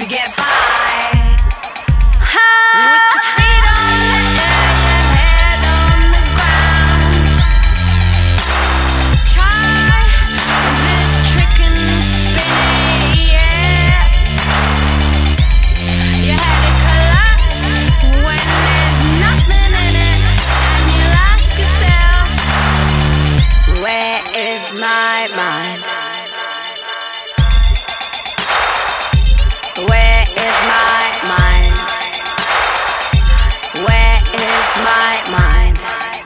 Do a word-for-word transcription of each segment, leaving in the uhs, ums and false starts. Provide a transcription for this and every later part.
to get high. High. With your feet on the air, your head on the ground. Try this trick and spin it, yeah. Your head it collapse when there's nothing in it, and you'll ask yourself, where is my mind? Where is my mind? Where is my mind?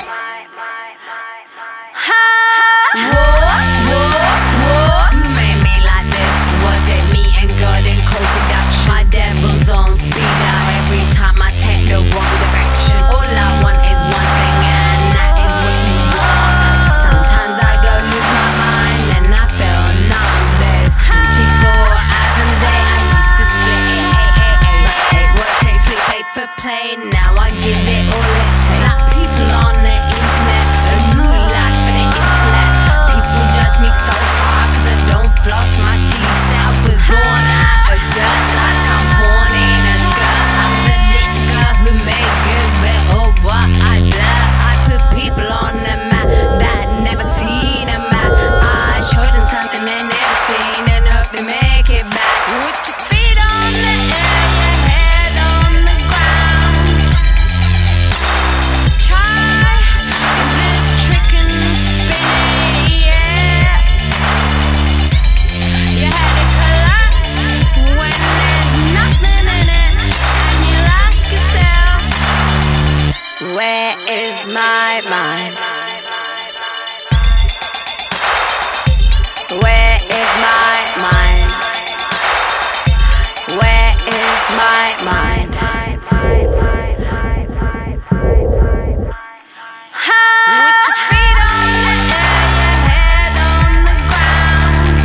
Ha! Whoa, whoa, whoa. Who made me like this? Was it me and God in co-production? My devil's on speed out every time I take the wrong direction. All I want is one thing, and that is what you want. Sometimes I go lose my mind and I feel numb. There's twenty-four hours in the day. I used to split it eight eight eight. But take what takes, we pay for play. Now I give it all it takes. Like people on the internet, a new life for the intellect. People judge me so hard cause I don't floss my teeth. I was born out of dirt like I'm born in a skirt. I was a little girl who made good with all what I love. I put people on the map that never seen a map. I showed them something they never seen and hope they make it back. With your feet on the air, your head on the ground. Try this trick and spin it, yeah. Your head it collapse when there's nothing in it, and you'll ask yourself, where is my mind? Where is my mind? Where is my mind? With your feet on the air, your head on the ground.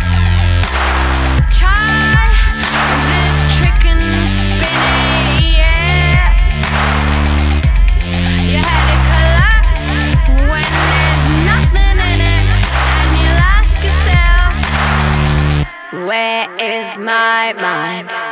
Try this trick and spin it, yeah. Your head it collapse when there's nothing in it, and you'll ask yourself, where is my mind?